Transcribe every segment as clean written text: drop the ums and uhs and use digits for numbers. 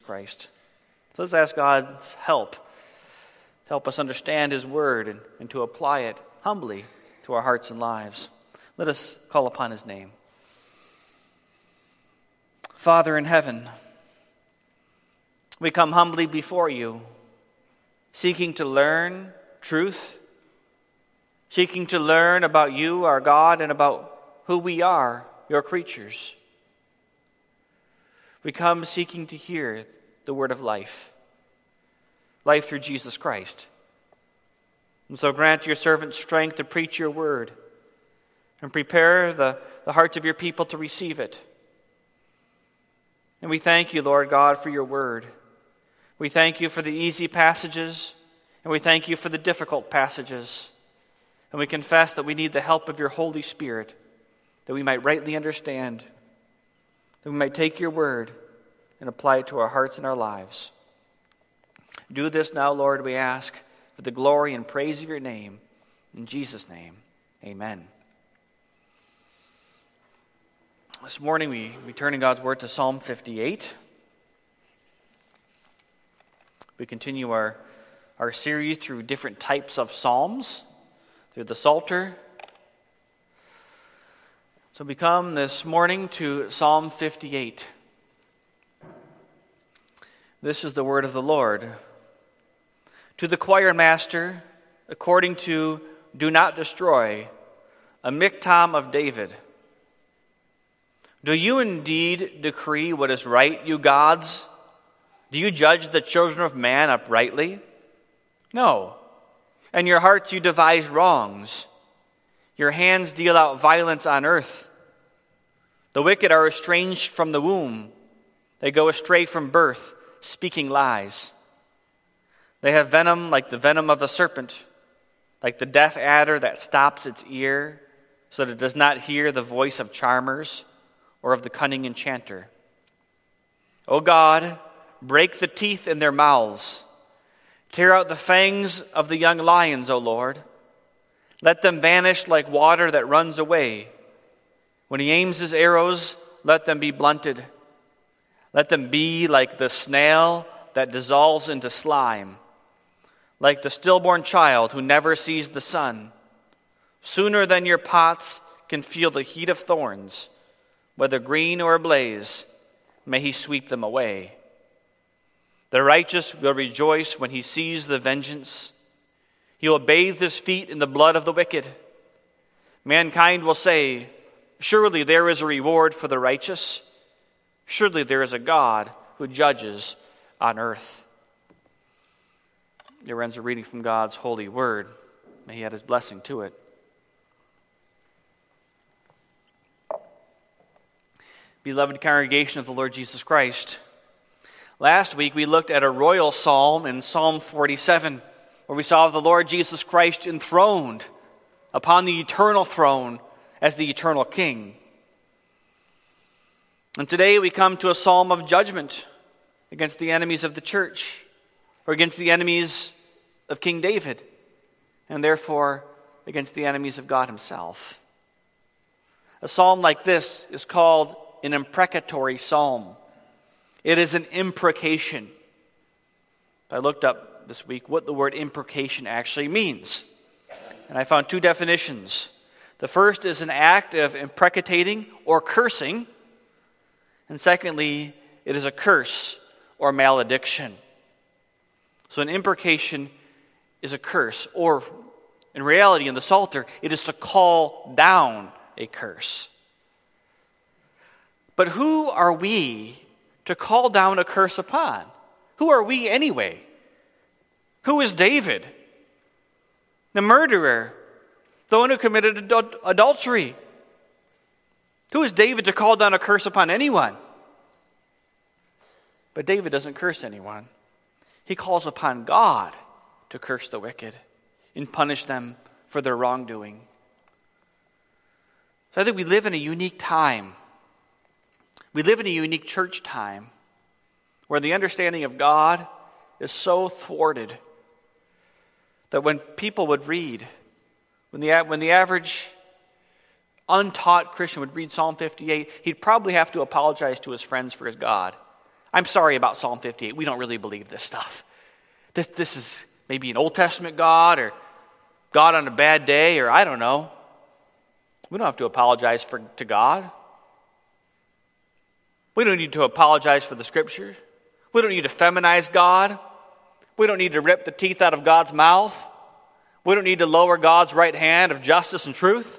Christ. So let's ask God's help to help us understand his word and to apply it humbly to our hearts and lives. Let us call upon his name. Father in heaven, we come humbly before you, seeking to learn truth, seeking to learn about you, our God, and about who we are, your creatures. We come seeking to hear the word of life through Jesus Christ. And so grant your servant strength to preach your word and prepare the hearts of your people to receive it. And we thank you, Lord God, for your word. We thank you for the easy passages, and we thank you for the difficult passages. And we confess that we need the help of your Holy Spirit, that we might rightly understand, that we might take your word and apply it to our hearts and our lives. Do this now, Lord, we ask, for the glory and praise of your name. In Jesus' name, amen. This morning we turn in God's word to Psalm 58. We continue our series through different types of psalms, through the Psalter. So we come this morning to Psalm 58. This is the word of the Lord. To the choir master, according to Do Not Destroy, a miktam of David. Do you indeed decree what is right, you gods? Do you judge the children of man uprightly? No. In your hearts you devise wrongs. Your hands deal out violence on earth. The wicked are estranged from the womb. They go astray from birth, speaking lies. They have venom like the venom of the serpent, like the deaf adder that stops its ear so that it does not hear the voice of charmers or of the cunning enchanter. O God, break the teeth in their mouths. Tear out the fangs of the young lions, O Lord. Let them vanish like water that runs away. When he aims his arrows, let them be blunted. Let them be like the snail that dissolves into slime, like the stillborn child who never sees the sun. Sooner than your pots can feel the heat of thorns, whether green or ablaze, may he sweep them away. The righteous will rejoice when he sees the vengeance. He will bathe his feet in the blood of the wicked. Mankind will say, surely there is a reward for the righteous. Surely there is a God who judges on earth. Here ends a reading from God's holy word. May he add his blessing to it. Beloved congregation of the Lord Jesus Christ, last week we looked at a royal psalm in Psalm 47, where we saw the Lord Jesus Christ enthroned upon the eternal throne as the eternal King. And today we come to a psalm of judgment against the enemies of the church, or against the enemies of King David, and therefore against the enemies of God himself. A psalm like this is called an imprecatory psalm. It is an imprecation. I looked up this week what the word imprecation actually means, and I found two definitions. The first is an act of imprecating or cursing, and secondly, it is a curse or malediction. So an imprecation is a curse, or in reality, in the Psalter, it is to call down a curse. But who are we to call down a curse upon? Who are we anyway? Who is David? The murderer, the one who committed adultery. Who is David to call down a curse upon anyone? But David doesn't curse anyone. He calls upon God to curse the wicked and punish them for their wrongdoing. So I think we live in a unique time. We live in a unique church time where the understanding of God is so thwarted that when people would read, when the average untaught Christian would read Psalm 58, he'd probably have to apologize to his friends for his God. I'm sorry about Psalm 58. We don't really believe this stuff. This is maybe an Old Testament God or God on a bad day, or I don't know. We don't have to apologize to God. We don't need to apologize for the Scriptures. We don't need to feminize God. We don't need to rip the teeth out of God's mouth. We don't need to lower God's right hand of justice and truth.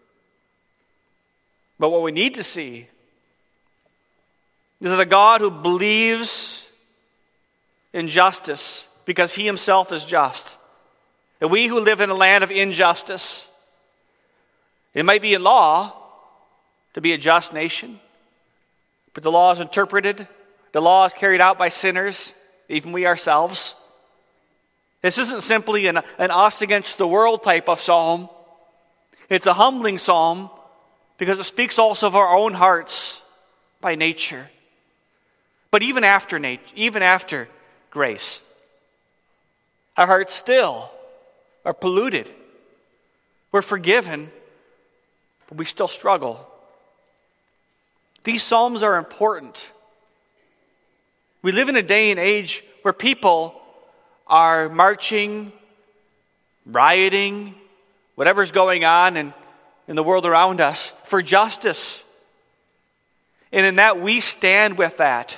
But what we need to see is that a God who believes in justice because he himself is just. And we who live in a land of injustice, it might be in law to be a just nation, but the law is interpreted, the law is carried out by sinners, even we ourselves. This isn't simply an us against the world type of psalm. It's a humbling psalm because it speaks also of our own hearts by nature. But even after grace, our hearts still are polluted. We're forgiven, but we still struggle. These psalms are important. We live in a day and age where people are marching, rioting, whatever's going on in the world around us for justice. And in that, we stand with that.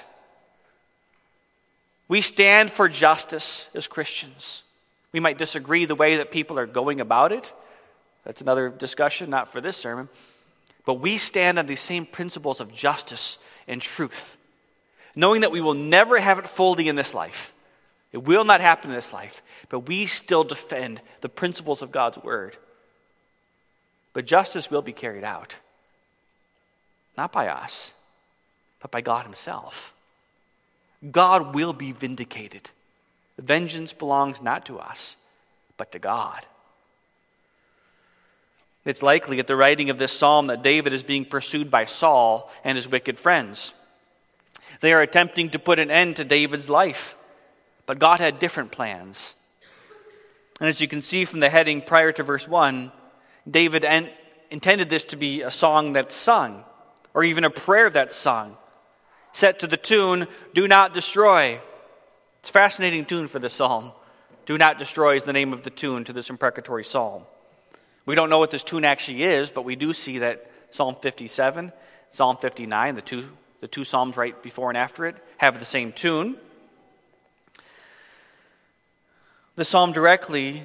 We stand for justice as Christians. We might disagree the way that people are going about it. That's another discussion, not for this sermon. But we stand on these same principles of justice and truth, knowing that we will never have it fully in this life. It will not happen in this life, but we still defend the principles of God's word. But justice will be carried out, not by us, but by God himself. God will be vindicated. Vengeance belongs not to us, but to God. It's likely at the writing of this psalm that David is being pursued by Saul and his wicked friends. They are attempting to put an end to David's life, but God had different plans. And as you can see from the heading prior to verse 1, David intended this to be a song that's sung, or even a prayer that's sung, set to the tune, "Do Not Destroy." It's a fascinating tune for this psalm. "Do Not Destroy" is the name of the tune to this imprecatory psalm. We don't know what this tune actually is, but we do see that Psalm 57, Psalm 59, the two psalms right before and after it, have the same tune. The psalm directly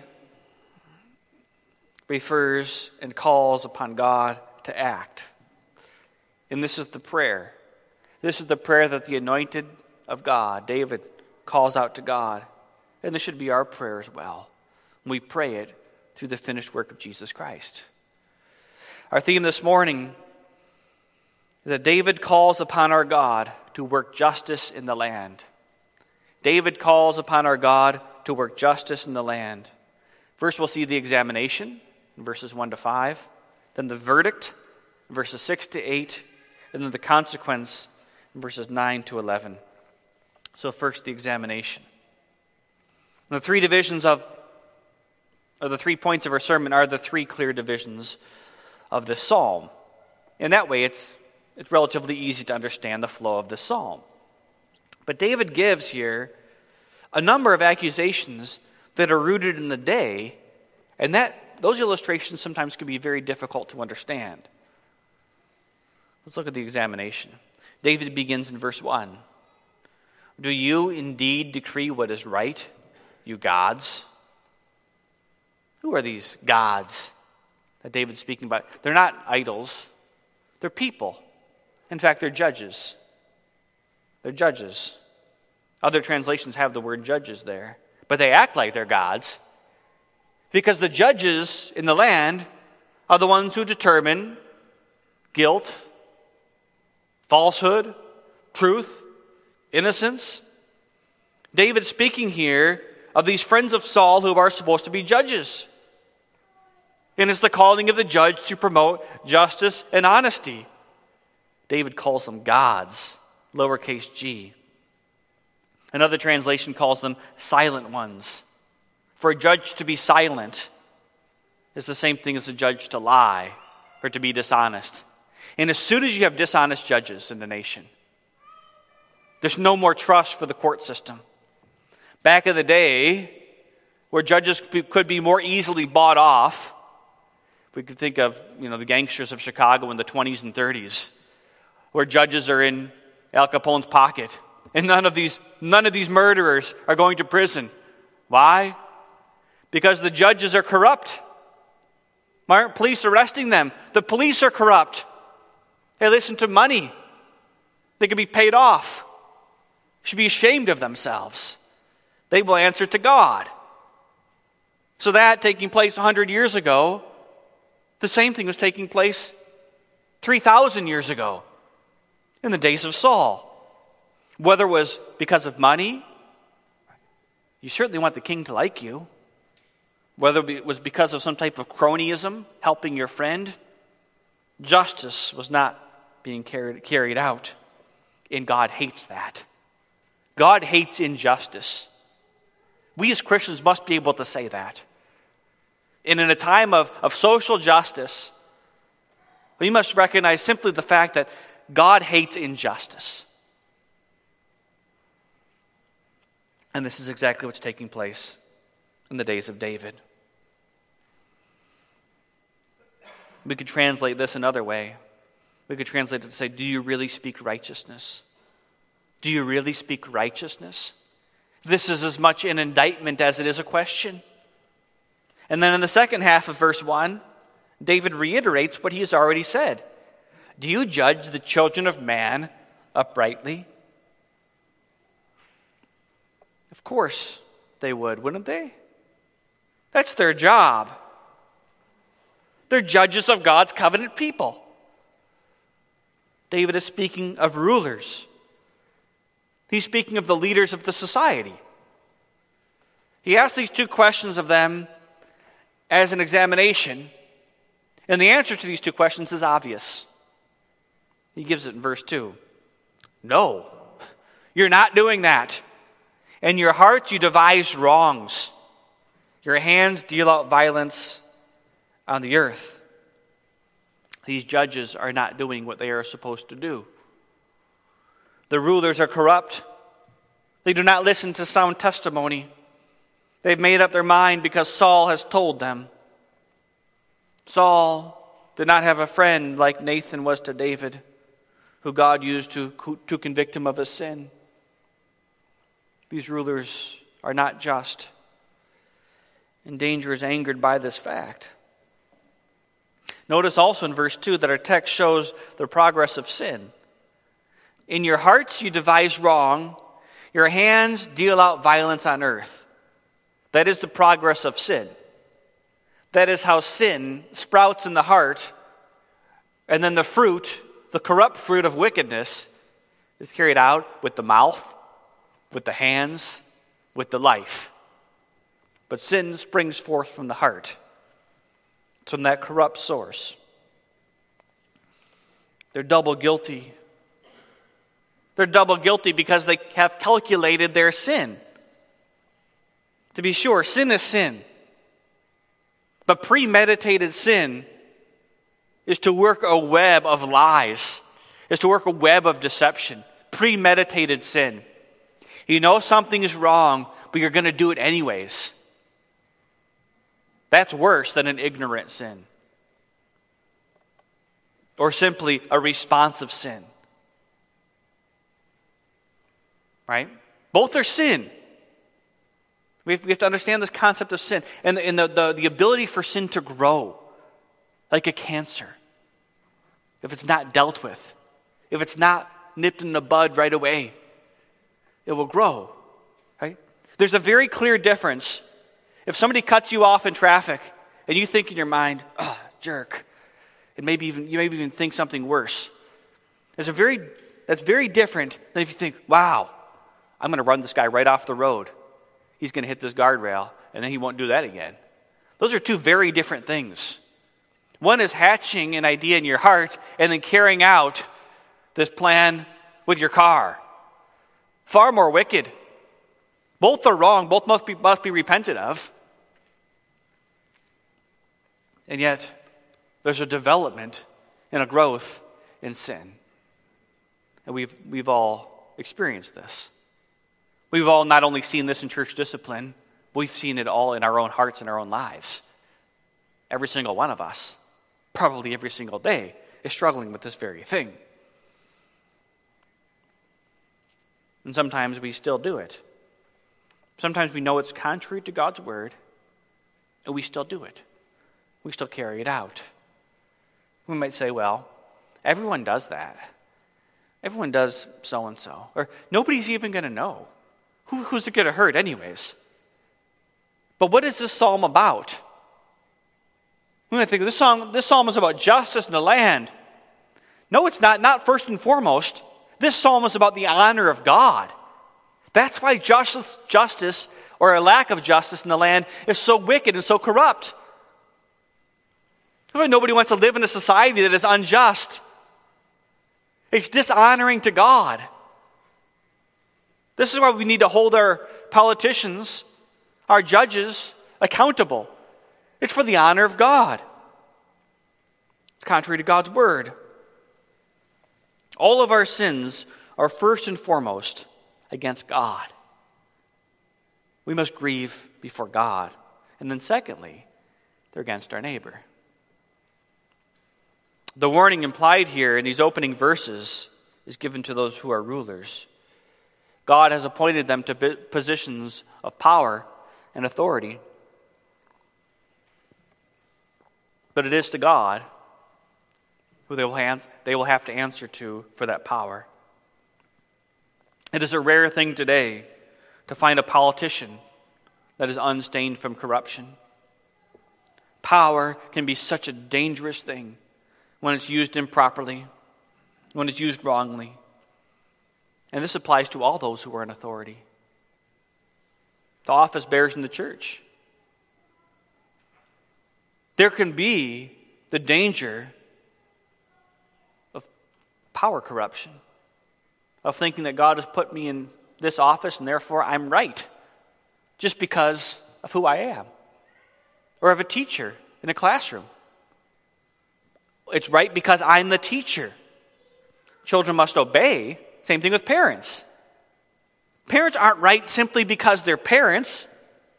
refers and calls upon God to act. And this is the prayer. This is the prayer that the anointed of God, David, calls out to God. And this should be our prayer as well. We pray it through the finished work of Jesus Christ. Our theme this morning is that David calls upon our God to work justice in the land. David calls upon our God to work justice in the land. First, we'll see the examination in verses 1 to 5, then the verdict in verses 6 to 8, and then the consequence in verses 9 to 11. So first, the examination. And the three divisions the 3 points of our sermon are the three clear divisions of this psalm. In that way, it's relatively easy to understand the flow of this psalm. But David gives here a number of accusations that are rooted in the day, and those illustrations sometimes can be very difficult to understand. Let's look at the examination. David begins in verse 1. "Do you indeed decree what is right, you gods?" Who are these gods that David's speaking about? They're not idols. They're people. In fact, they're judges. They're judges. Other translations have the word judges there. But they act like they're gods because the judges in the land are the ones who determine guilt, falsehood, truth, innocence. David's speaking here of these friends of Saul who are supposed to be judges. And it's the calling of the judge to promote justice and honesty. David calls them gods, lowercase g. Another translation calls them silent ones. For a judge to be silent is the same thing as a judge to lie or to be dishonest. And as soon as you have dishonest judges in the nation, There's no more trust for the court system. Back in the day, where judges could be more easily bought off, we could think of the gangsters of Chicago in the 20s and 30s, where judges are in Al Capone's pocket, and none of these murderers are going to prison. Why? Because the judges are corrupt. Why aren't police arresting them? The police are corrupt. They listen to money. They can be paid off. They should be ashamed of themselves. They will answer to God. So that taking place 100 years ago, the same thing was taking place 3,000 years ago in the days of Saul. Whether it was because of money, you certainly want the king to like you. Whether it was because of some type of cronyism, helping your friend, justice was not being carried out. And God hates that. God hates injustice. We as Christians must be able to say that. And in a time of social justice, we must recognize simply the fact that God hates injustice. And this is exactly what's taking place in the days of David. We could translate this another way. We could translate it to say, do you really speak righteousness? Do you really speak righteousness? This is as much an indictment as it is a question. And then in the second half of verse 1, David reiterates what he has already said. Do you judge the children of man uprightly? Of course they would, wouldn't they? That's their job. They're judges of God's covenant people. David is speaking of rulers. He's speaking of the leaders of the society. He asks these two questions of them as an examination, and the answer to these two questions is obvious. He gives it in verse 2. No, you're not doing that. In your hearts you devise wrongs. Your hands deal out violence on the earth. These judges are not doing what they are supposed to do. The rulers are corrupt. They do not listen to sound testimony. They've made up their mind because Saul has told them. Saul did not have a friend like Nathan was to David, who God used to convict him of his sin. These rulers are not just, and danger is angered by this fact. Notice also in verse 2 that our text shows the progress of sin. In your hearts you devise wrong, your hands deal out violence on earth. That is the progress of sin. That is how sin sprouts in the heart, and then the fruit, the corrupt fruit of wickedness, is carried out with the mouth, with the hands, with the life. But sin springs forth from the heart. It's from that corrupt source. They're double guilty. They're double guilty because they have calculated their sin. To be sure, sin is sin. But premeditated sin is to work a web of lies, is to work a web of deception. Premeditated sin. You know something is wrong, but you're going to do it anyways. That's worse than an ignorant sin. Or simply a responsive sin. Right? Both are sin. We have to understand this concept of sin and the ability for sin to grow like a cancer. If it's not dealt with, if it's not nipped in the bud right away, it will grow. Right? There's a very clear difference. If somebody cuts you off in traffic and you think in your mind, oh, jerk, and you maybe even think something worse. That's very different than if you think, wow, I'm going to run this guy right off the road. He's going to hit this guardrail, and then he won't do that again. Those are two very different things. One is hatching an idea in your heart and then carrying out this plan with your car. Far more wicked. Both are wrong. Both must be repented of. And yet, there's a development and a growth in sin. And we've all experienced this. We've all not only seen this in church discipline, we've seen it all in our own hearts and our own lives. Every single one of us, probably every single day, is struggling with this very thing. And sometimes we still do it. Sometimes we know it's contrary to God's word, and we still do it. We still carry it out. We might say, well, everyone does that. Everyone does so-and-so. Or nobody's even going to know. Who's it going to hurt anyways? But what is this psalm about? We might think this psalm is about justice in the land. No, it's not. Not first and foremost. This psalm is about the honor of God. That's why justice, or a lack of justice in the land, is so wicked and so corrupt. Nobody wants to live in a society that is unjust. It's dishonoring to God. This is why we need to hold our politicians, our judges, accountable. It's for the honor of God. It's contrary to God's word. All of our sins are first and foremost against God. We must grieve before God. And then secondly, they're against our neighbor. The warning implied here in these opening verses is given to those who are rulers. God has appointed them to positions of power and authority. But it is to God who they will have to answer to for that power. It is a rare thing today to find a politician that is unstained from corruption. Power can be such a dangerous thing when it's used improperly, when it's used wrongly. And this applies to all those who are in authority. The office bearers in the church. There can be the danger of power corruption, of thinking that God has put me in this office and therefore I'm right, just because of who I am. Or of a teacher in a classroom. It's right because I'm the teacher. Children must obey. Same thing with parents. Parents aren't right simply because they're parents.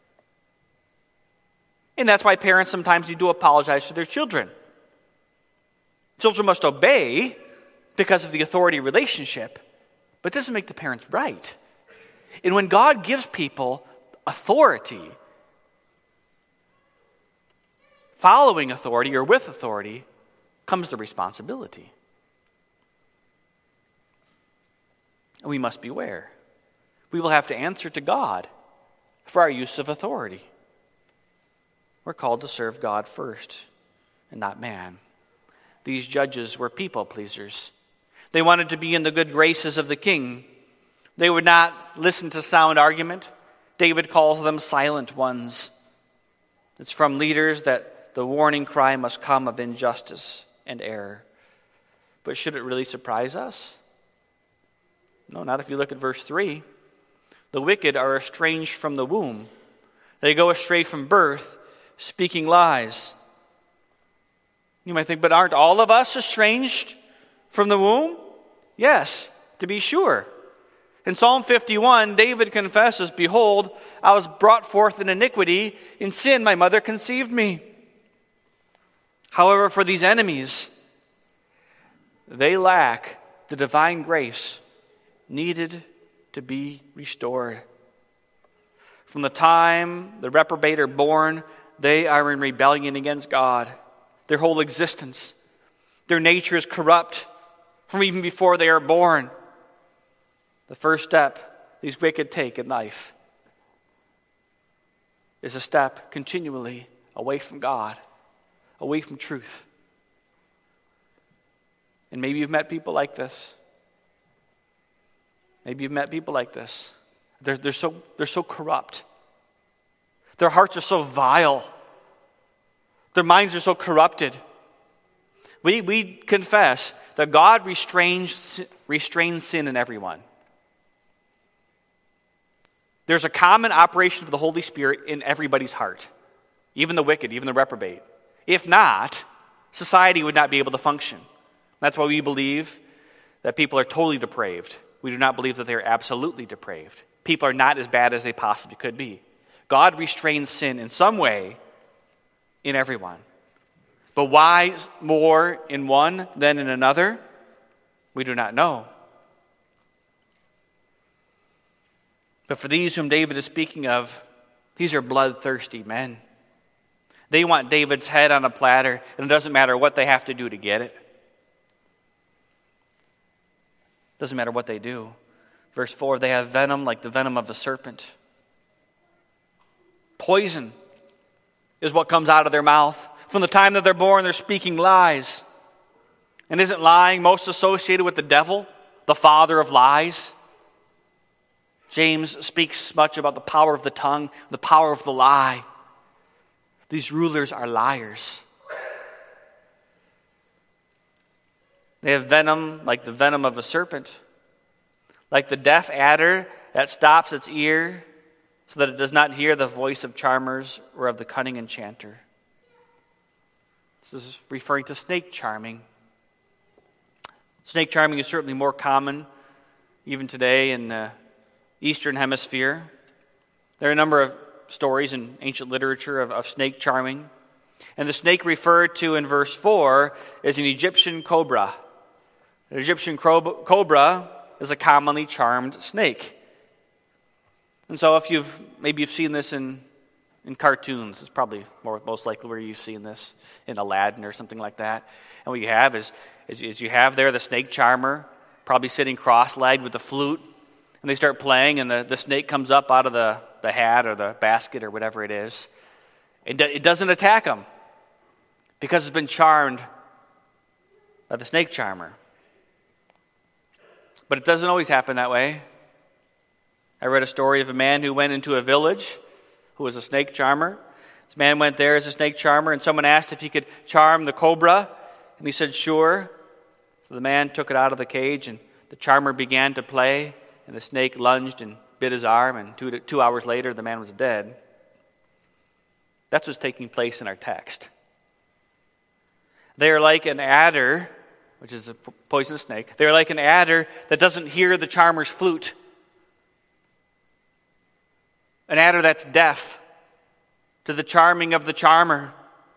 And that's why parents sometimes need to apologize to their children. Children must obey because of the authority relationship, but it doesn't make the parents right. And when God gives people authority, following authority or with authority comes the responsibility. And we must beware. We will have to answer to God for our use of authority. We're called to serve God first and not man. These judges were people pleasers. They wanted to be in the good graces of the king. They would not listen to sound argument. David calls them silent ones. It's from leaders that the warning cry must come of injustice and error. But should it really surprise us? No, not if you look at verse 3. The wicked are estranged from the womb. They go astray from birth, speaking lies. You might think, but aren't all of us estranged from the womb? Yes, to be sure. In Psalm 51, David confesses, "Behold, I was brought forth in iniquity. In sin my mother conceived me." However, for these enemies, they lack the divine grace needed to be restored. From the time the reprobate are born, they are in rebellion against God. Their whole existence, their nature is corrupt from even before they are born. The first step these wicked take in life is a step continually away from God, away from truth. And maybe you've met people like this. Maybe you've met people like this. They're so corrupt. Their hearts are so vile. Their minds are so corrupted. We confess that God restrains sin in everyone. There's a common operation of the Holy Spirit in everybody's heart, even the wicked, even the reprobate. If not, society would not be able to function. That's why we believe that people are totally depraved we do not believe that they are absolutely depraved. People are not as bad as they possibly could be. God restrains sin in some way in everyone. But why more in one than in another? We do not know. But for these whom David is speaking of, these are bloodthirsty men. They want David's head on a platter, and it doesn't matter what they have to do to get it. Doesn't matter what they do. Verse 4, they have venom like the venom of the serpent. Poison is what comes out of their mouth. From the time that they're born, they're speaking lies. And isn't lying most associated with the devil, the father of lies? James speaks much about the power of the tongue, the power of the lie. These rulers are liars. They have venom like the venom of a serpent, like the deaf adder that stops its ear so that it does not hear the voice of charmers or of the cunning enchanter. This is referring to snake charming. Snake charming is certainly more common even today in the Eastern Hemisphere. There are a number of stories in ancient literature of snake charming. And the snake referred to in verse 4 is an Egyptian cobra. An Egyptian cobra is a commonly charmed snake. And so if you've seen this in cartoons, it's probably most likely where you've seen this in Aladdin or something like that. And what you have is you have there the snake charmer, probably sitting cross-legged with the flute, and they start playing, and the snake comes up out of the hat or the basket or whatever it is. It doesn't attack them because it's been charmed by the snake charmer. But it doesn't always happen that way. I read a story of a man who went into a village who was a snake charmer. This man went there as a snake charmer, and someone asked if he could charm the cobra, and he said, sure. So the man took it out of the cage, and the charmer began to play, and the snake lunged and bit his arm, and 2 hours later, the man was dead. That's what's taking place in our text. They are like an adder, which is a poisonous snake. They are like an adder that doesn't hear the charmer's flute. An adder that's deaf to the charming of the charmer.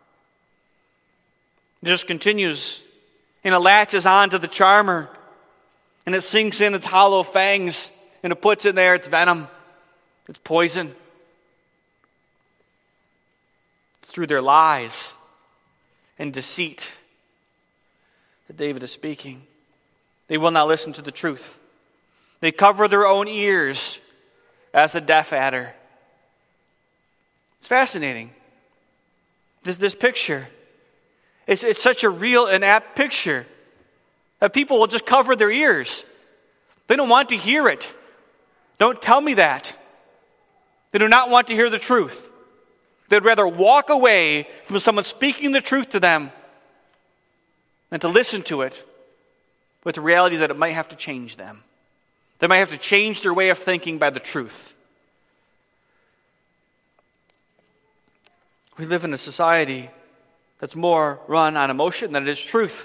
It just continues, and it latches on to the charmer, and it sinks in its hollow fangs, and it puts in there its venom, its poison. It's through their lies and deceit that David is speaking. They will not listen to the truth. They cover their own ears as a deaf adder. It's fascinating. This picture. It's such a real and apt picture that people will just cover their ears. They don't want to hear it. Don't tell me that. They do not want to hear the truth. They'd rather walk away from someone speaking the truth to them than to listen to it with the reality that it might have to change them. They might have to change their way of thinking by the truth. We live in a society that's more run on emotion than it is truth.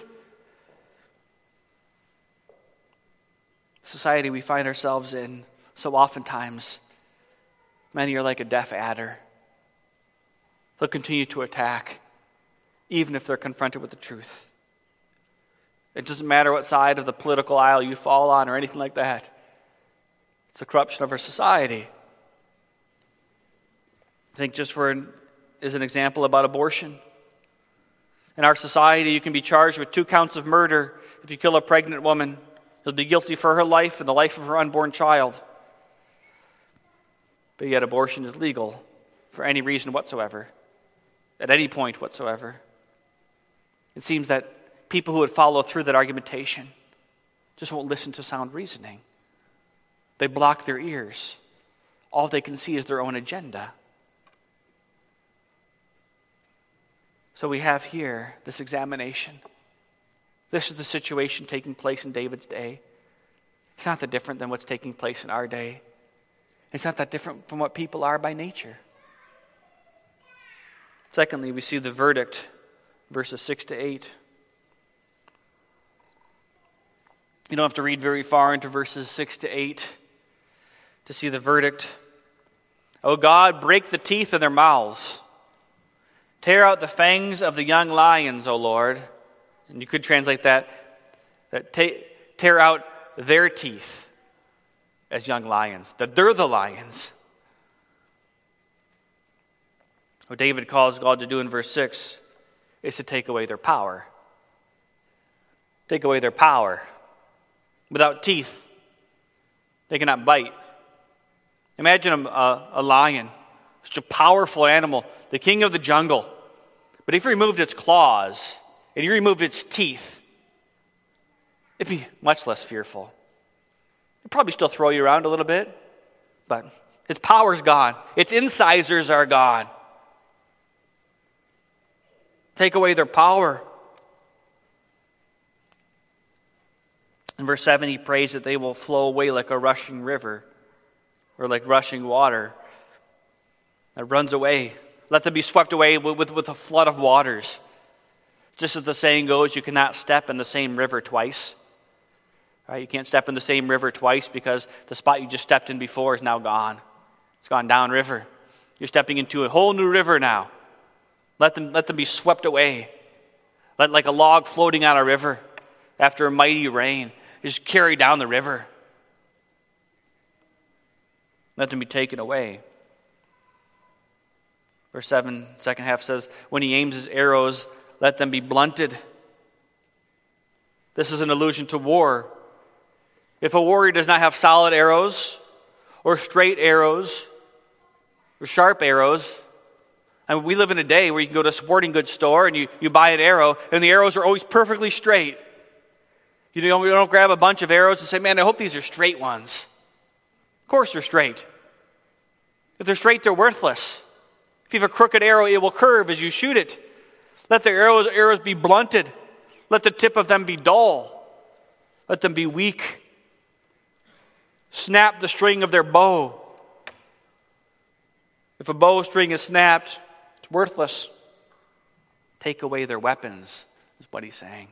The society we find ourselves in, so oftentimes, many are like a deaf adder. They'll continue to attack, even if they're confronted with the truth. It doesn't matter what side of the political aisle you fall on or anything like that. It's the corruption of our society. I think just as an example about abortion. In our society, you can be charged with 2 counts of murder if you kill a pregnant woman. You'll be guilty for her life and the life of her unborn child. But yet abortion is legal for any reason whatsoever, at any point whatsoever. It seems that people who would follow through that argumentation just won't listen to sound reasoning. They block their ears. All they can see is their own agenda. So we have here this examination. This is the situation taking place in David's day. It's not that different than what's taking place in our day. It's not that different from what people are by nature. Secondly, we see the verdict, verses 6 to 8. You don't have to read very far into verses 6 to 8 to see the verdict. O God, break the teeth of their mouths. Tear out the fangs of the young lions, O Lord. And you could translate that tear out their teeth as young lions, that they're the lions. What David calls God to do in verse 6 is to take away their power. Take away their power. Without teeth, they cannot bite. Imagine a lion, such a powerful animal, the king of the jungle. But if you removed its claws and you removed its teeth, it'd be much less fearful. It'd probably still throw you around a little bit, but its power's gone. Its incisors are gone. Take away their power. In verse 7, he prays that they will flow away like a rushing river or like rushing water that runs away. Let them be swept away with a flood of waters. Just as the saying goes, you cannot step in the same river twice. Right? You can't step in the same river twice because the spot you just stepped in before is now gone. It's gone downriver. You're stepping into a whole new river now. Let them be swept away. Like a log floating on a river after a mighty rain. Just carry down the river. Let them be taken away. Verse 7, second half says, when he aims his arrows, let them be blunted. This is an allusion to war. If a warrior does not have solid arrows, or straight arrows, or sharp arrows, and we live in a day where you can go to a sporting goods store and you buy an arrow, and the arrows are always perfectly straight. You don't grab a bunch of arrows and say, man, I hope these are straight ones. Of course they're straight. If they're straight, they're worthless. If you have a crooked arrow, it will curve as you shoot it. Let the arrows be blunted. Let the tip of them be dull. Let them be weak. Snap the string of their bow. If a bowstring is snapped, it's worthless. Take away their weapons, is what he's saying.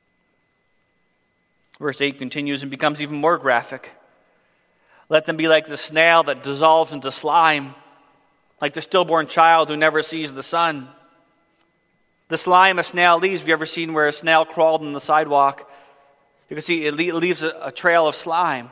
Verse 8 continues and becomes even more graphic. Let them be like the snail that dissolves into slime, like the stillborn child who never sees the sun. The slime a snail leaves, have you ever seen where a snail crawled on the sidewalk? You can see it leaves a trail of slime.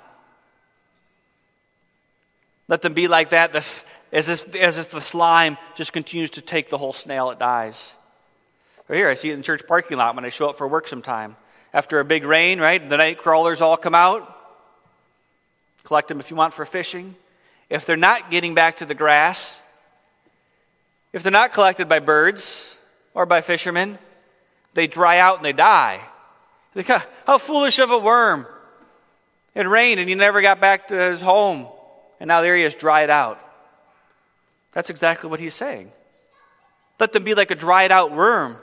Let them be like that, as if the slime just continues to take the whole snail, it dies. Right here, I see it in the church parking lot when I show up for work sometime. After a big rain, right, the night crawlers all come out. Collect them if you want for fishing. If they're not getting back to the grass, if they're not collected by birds or by fishermen, they dry out and they die. How foolish of a worm. It rained and he never got back to his home. And now there he is, dried out. That's exactly what he's saying. Let them be like a dried out worm.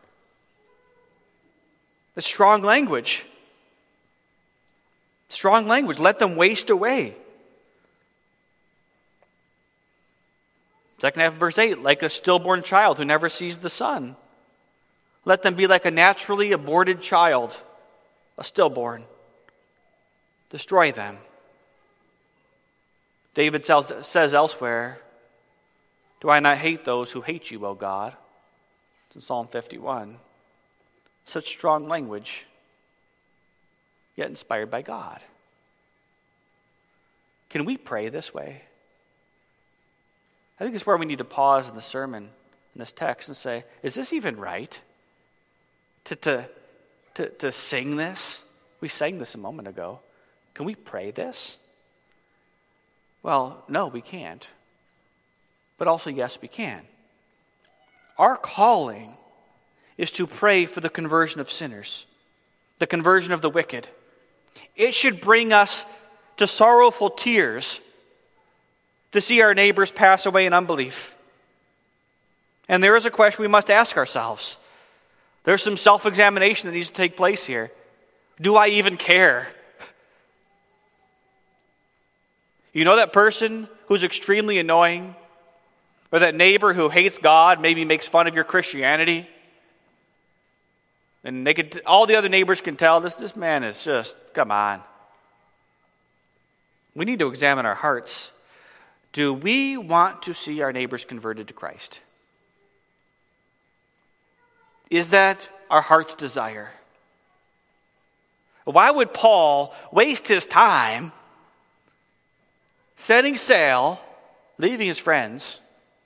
That's strong language. Strong language. Let them waste away. Second half of verse 8, like a stillborn child who never sees the sun. Let them be like a naturally aborted child, a stillborn. Destroy them. David says elsewhere, do I not hate those who hate you, O God? It's in Psalm 51. Such strong language, yet inspired by God. Can we pray this way? I think it's where we need to pause in the sermon, in this text, and say, is this even right? To sing this? We sang this a moment ago. Can we pray this? Well, no, we can't. But also, yes, we can. Our calling is to pray for the conversion of sinners, the conversion of the wicked. It should bring us to sorrowful tears to see our neighbors pass away in unbelief. And there is a question we must ask ourselves. There's some self-examination that needs to take place here. Do I even care? You know that person who's extremely annoying? Or that neighbor who hates God, maybe makes fun of your Christianity? And all the other neighbors can tell this man is just, come on. We need to examine our hearts. Do we want to see our neighbors converted to Christ? Is that our heart's desire? Why would Paul waste his time setting sail, leaving his friends,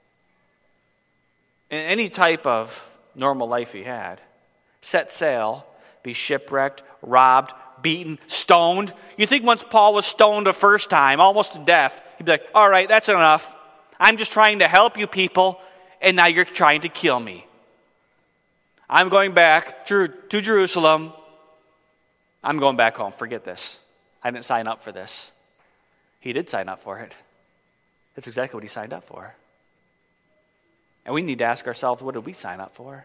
in any type of normal life he had, set sail, be shipwrecked, robbed, beaten, stoned? You think once Paul was stoned the first time, almost to death, he'd be like, all right, that's enough. I'm just trying to help you people, and now you're trying to kill me. I'm going back to Jerusalem. I'm going back home. Forget this. I didn't sign up for this. He did sign up for it. That's exactly what he signed up for. And we need to ask ourselves, what did we sign up for?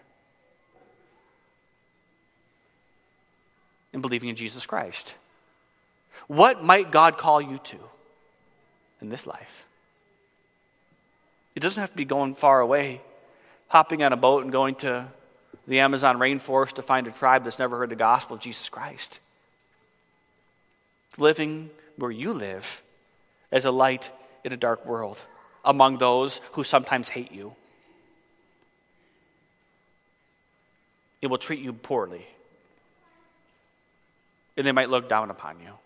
In believing in Jesus Christ. What might God call you to in this life? It doesn't have to be going far away, hopping on a boat and going to the Amazon rainforest to find a tribe that's never heard the gospel of Jesus Christ. It's living where you live as a light in a dark world among those who sometimes hate you. It will treat you poorly. And they might look down upon you.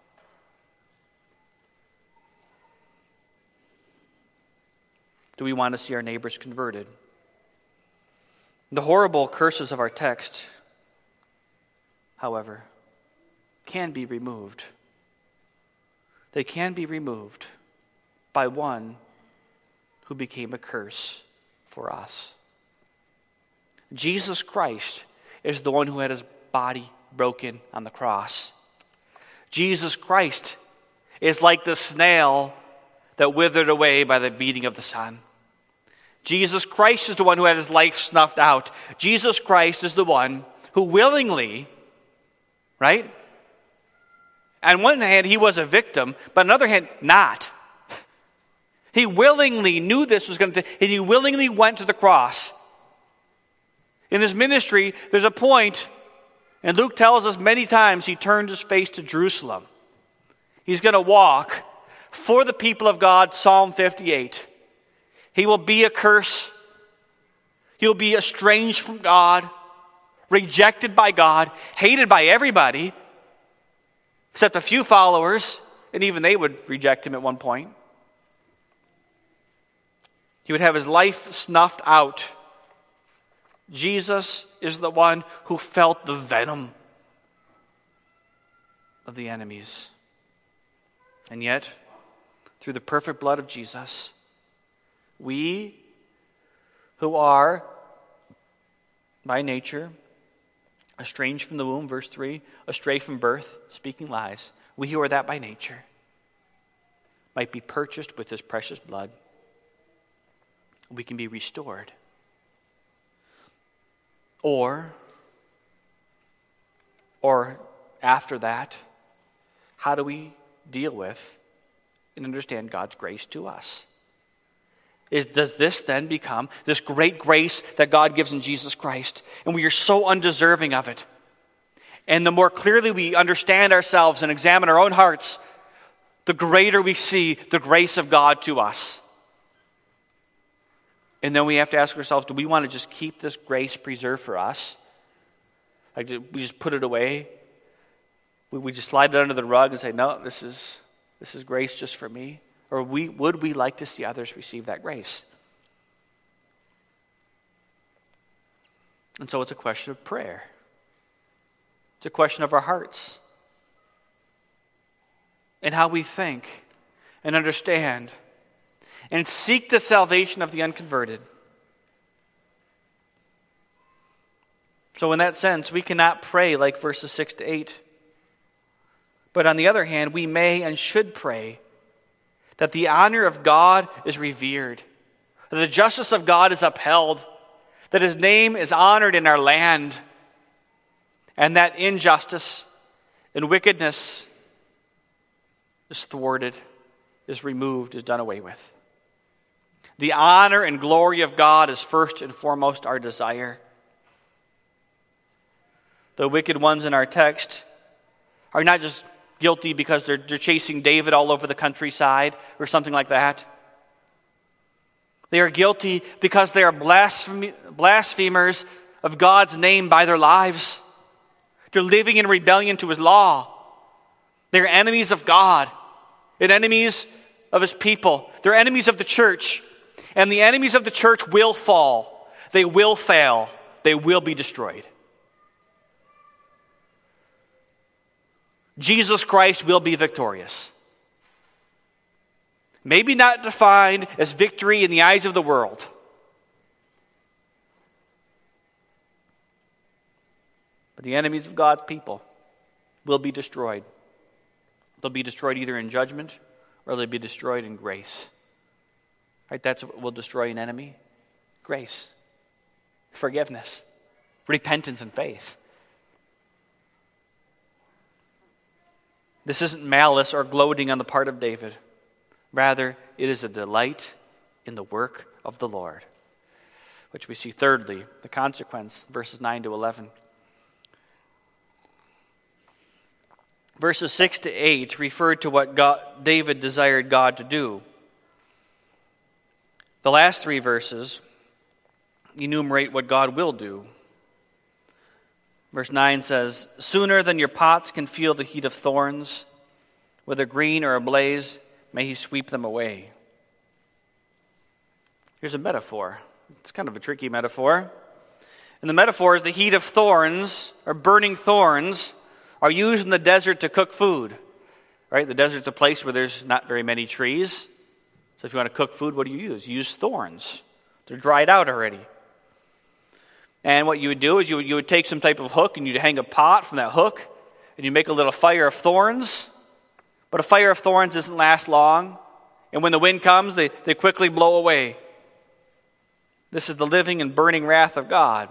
Do we want to see our neighbors converted? The horrible curses of our text, however, can be removed. They can be removed by one who became a curse for us. Jesus Christ is the one who had his body broken on the cross. Jesus Christ is like the snail that withered away by the beating of the sun. Jesus Christ is the one who had his life snuffed out. Jesus Christ is the one who willingly, right? On one hand, he was a victim, but on the other hand, not. He willingly knew this was going to, and he willingly went to the cross. In his ministry, there's a point, and Luke tells us many times he turned his face to Jerusalem. He's going to walk for the people of God, Psalm 58. He will be a curse. He'll be estranged from God, rejected by God, hated by everybody, except a few followers, and even they would reject him at one point. He would have his life snuffed out. Jesus is the one who felt the venom of the enemies. And yet, through the perfect blood of Jesus, we who are by nature estranged from the womb, verse 3, astray from birth, speaking lies, we who are that by nature might be purchased with his precious blood. We can be restored. Or after that, how do we deal with and understand God's grace to us? Does this then become this great grace that God gives in Jesus Christ, and we are so undeserving of it? And the more clearly we understand ourselves and examine our own hearts, the greater we see the grace of God to us. And then we have to ask ourselves, do we want to just keep this grace preserved for us? Like, we just put it away? We just slide it under the rug and say, no, this is grace just for me? Or would we like to see others receive that grace? And so it's a question of prayer. It's a question of our hearts and how we think and understand and seek the salvation of the unconverted. So in that sense, we cannot pray like verses 6 to 8. But on the other hand, we may and should pray that the honor of God is revered, that the justice of God is upheld, that his name is honored in our land, and that injustice and wickedness is thwarted, is removed, is done away with. The honor and glory of God is first and foremost our desire. The wicked ones in our text are not just guilty because they're chasing David all over the countryside or something like that. They are guilty because they are blasphemers of God's name by their lives. They're living in rebellion to his law. They're enemies of God and enemies of his people. They're enemies of the church. And the enemies of the church will fall. They will fail. They will be destroyed. Jesus Christ will be victorious. Maybe not defined as victory in the eyes of the world. But the enemies of God's people will be destroyed. They'll be destroyed either in judgment or they'll be destroyed in grace. Right? That's what will destroy an enemy. Grace. Forgiveness. Repentance and faith. This isn't malice or gloating on the part of David. Rather, it is a delight in the work of the Lord. Which we see thirdly, the consequence, verses 9 to 11. Verses 6 to 8 refer to what David desired God to do. The last three verses enumerate what God will do. Verse 9 says, "Sooner than your pots can feel the heat of thorns, whether green or ablaze, may he sweep them away." Here's a metaphor. It's kind of a tricky metaphor. And the metaphor is the heat of thorns, or burning thorns, are used in the desert to cook food. Right? The desert's a place where there's not very many trees. So if you want to cook food, what do? You use thorns. They're dried out already. And what you would do is you would take some type of hook and you'd hang a pot from that hook and you make a little fire of thorns. But a fire of thorns doesn't last long. And when the wind comes, they quickly blow away. This is the living and burning wrath of God.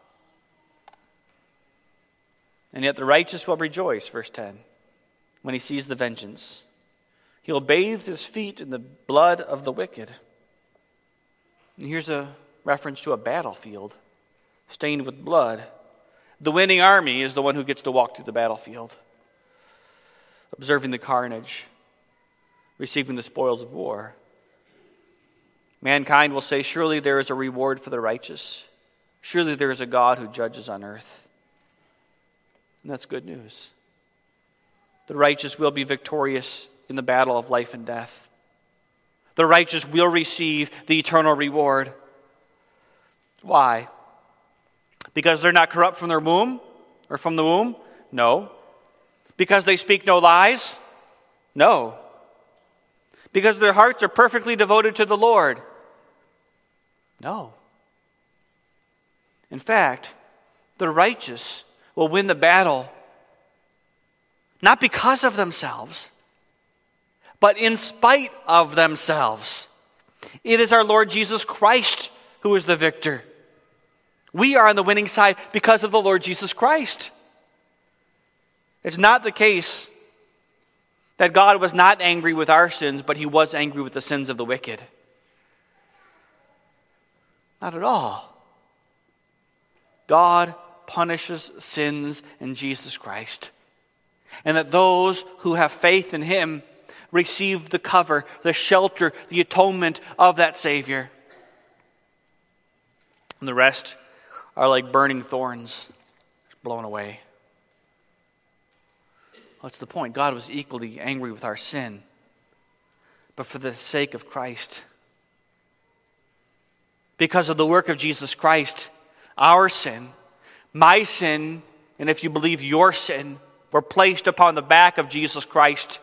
And yet the righteous will rejoice, verse 10, when he sees the vengeance. He'll bathe his feet in the blood of the wicked. And here's a reference to a battlefield stained with blood. The winning army is the one who gets to walk through the battlefield, observing the carnage, receiving the spoils of war. Mankind will say, surely there is a reward for the righteous. Surely there is a God who judges on earth. And that's good news. The righteous will be victorious in the battle of life and death. The righteous will receive the eternal reward. Why? Because they're not corrupt from their womb or from the womb? No. Because they speak no lies? No. Because their hearts are perfectly devoted to the Lord? No. In fact, the righteous will win the battle not because of themselves, but in spite of themselves. It is our Lord Jesus Christ who is the victor. We are on the winning side because of the Lord Jesus Christ. It's not the case that God was not angry with our sins, but he was angry with the sins of the wicked. Not at all. God punishes sins in Jesus Christ. And that those who have faith in him receive the cover, the shelter, the atonement of that Savior. And the rest are like burning thorns, blown away. What's the point? God was equally angry with our sin, but for the sake of Christ. Because of the work of Jesus Christ, our sin, my sin, and if you believe your sin, were placed upon the back of Jesus Christ.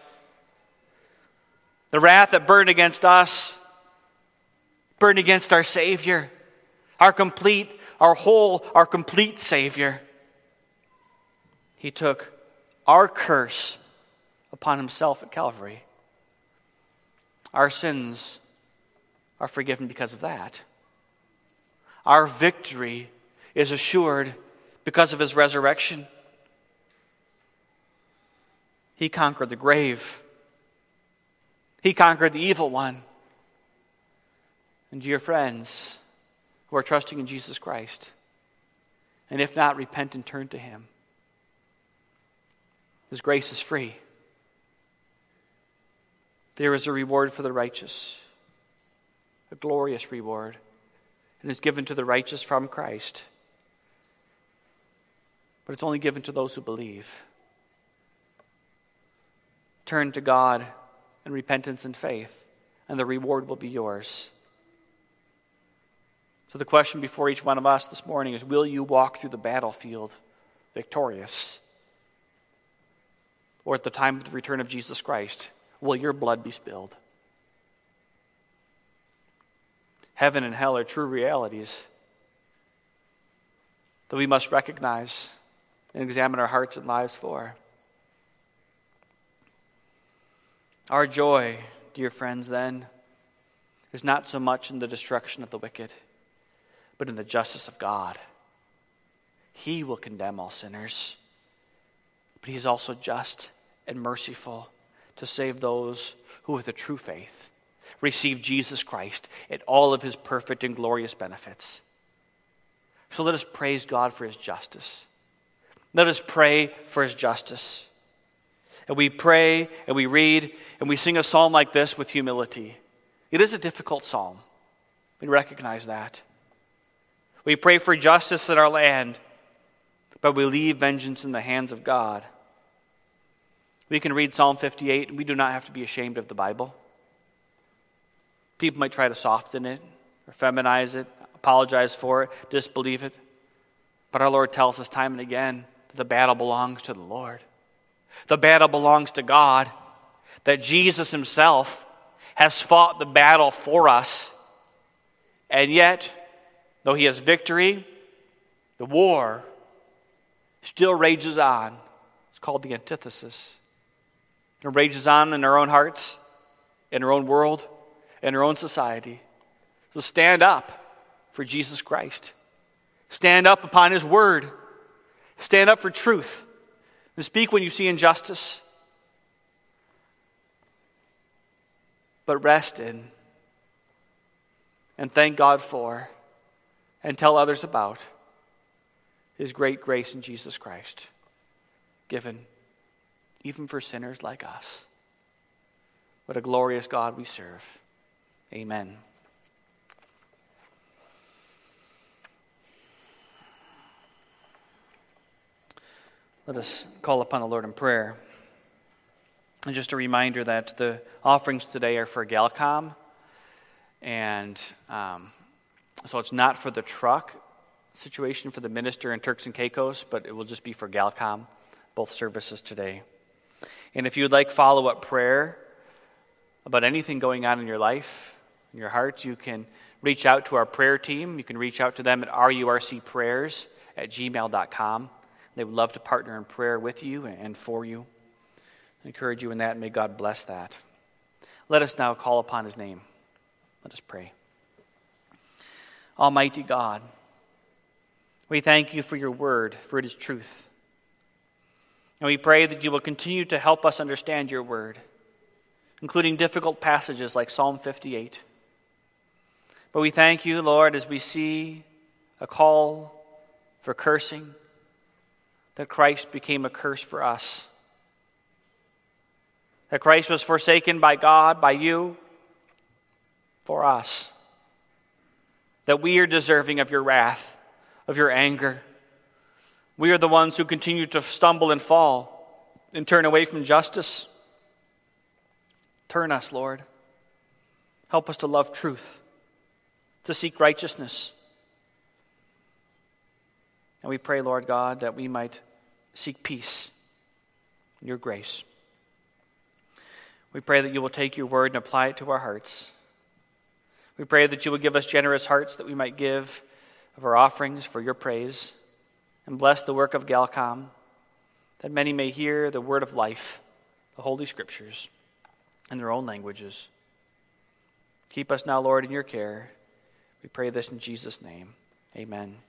The wrath that burned against us burned against our Savior, our complete, our whole, our complete Savior. He took our curse upon himself at Calvary. Our sins are forgiven because of that. Our victory is assured because of his resurrection. He conquered the grave. He conquered the evil one. And dear friends who are trusting in Jesus Christ, and if not, repent and turn to him. His grace is free. There is a reward for the righteous, a glorious reward, and it's given to the righteous from Christ. But it's only given to those who believe. Turn to God in repentance and faith, and the reward will be yours. So the question before each one of us this morning is, will you walk through the battlefield victorious? Or at the time of the return of Jesus Christ, will your blood be spilled? Heaven and hell are true realities that we must recognize and examine our hearts and lives for. Our joy, dear friends, then, is not so much in the destruction of the wicked, but in the justice of God. He will condemn all sinners, but he is also just and merciful to save those who with a true faith receive Jesus Christ and all of his perfect and glorious benefits. So let us praise God for his justice. Let us pray for his justice. And we pray and we read and we sing a psalm like this with humility. It is a difficult psalm. We recognize that. We pray for justice in our land, but we leave vengeance in the hands of God. We can read Psalm 58, and we do not have to be ashamed of the Bible. People might try to soften it, or feminize it, apologize for it, disbelieve it. But our Lord tells us time and again that the battle belongs to the Lord. The battle belongs to God, that Jesus himself has fought the battle for us. And yet, though he has victory, the war still rages on. It's called the antithesis. It rages on in our own hearts, in our own world, in our own society. So stand up for Jesus Christ. Stand up upon his word. Stand up for truth. And speak when you see injustice. But rest in and thank God for and tell others about his great grace in Jesus Christ, given even for sinners like us. What a glorious God we serve. Amen. Let us call upon the Lord in prayer. And just a reminder that the offerings today are for Galcom. And so it's not for the truck situation for the minister in Turks and Caicos, but it will just be for Galcom, both services today. And if you would like follow-up prayer about anything going on in your life, in your heart, you can reach out to our prayer team. You can reach out to them at rurcprayers@gmail.com. They would love to partner in prayer with you and for you. I encourage you in that, and may God bless that. Let us now call upon his name. Let us pray. Almighty God, we thank you for your word, for it is truth. And we pray that you will continue to help us understand your word, including difficult passages like Psalm 58. But we thank you, Lord, as we see a call for cursing, that Christ became a curse for us. That Christ was forsaken by God, by you, for us. That we are deserving of your wrath, of your anger. We are the ones who continue to stumble and fall and turn away from justice. Turn us, Lord. Help us to love truth, to seek righteousness. And we pray, Lord God, that we might seek peace in your grace. We pray that you will take your word and apply it to our hearts. We pray that you will give us generous hearts that we might give of our offerings for your praise, and bless the work of Galcom, that many may hear the word of life, the Holy Scriptures, in their own languages. Keep us now, Lord, in your care. We pray this in Jesus' name. Amen.